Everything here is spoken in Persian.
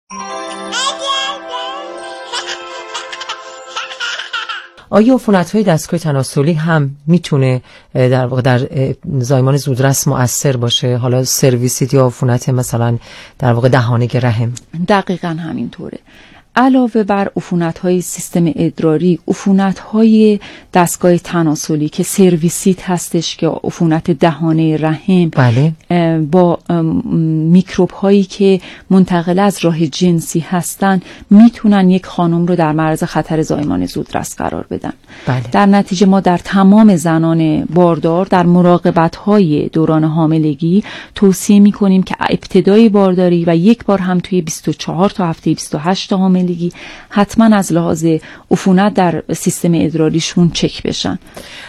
آیا عفونت‌های دستگاه تناسلی هم میتونه در واقع در زایمان زودرس مؤثر باشه؟ حالا سرویسیت یا عفونت مثلا در واقع دهانه رحم؟ دقیقاً همینطوره. علاوه بر عفونت‌های سیستم ادراری، عفونت‌های دستگاه تناسلی که سرویسیت هستش که عفونت دهانه رحم، بله، با میکروب‌هایی که منتقل از راه جنسی هستن میتونن یک خانم رو در معرض خطر زایمان زودرس قرار بدن. بله. در نتیجه ما در تمام زنان باردار در مراقبت‌های دوران حاملگی توصیه می‌کنیم که ابتدای بارداری و یک بار هم توی 24 تا هفته 28 حاملگی حتما از لحاظ عفونت در سیستم ادراریشون چک بشن.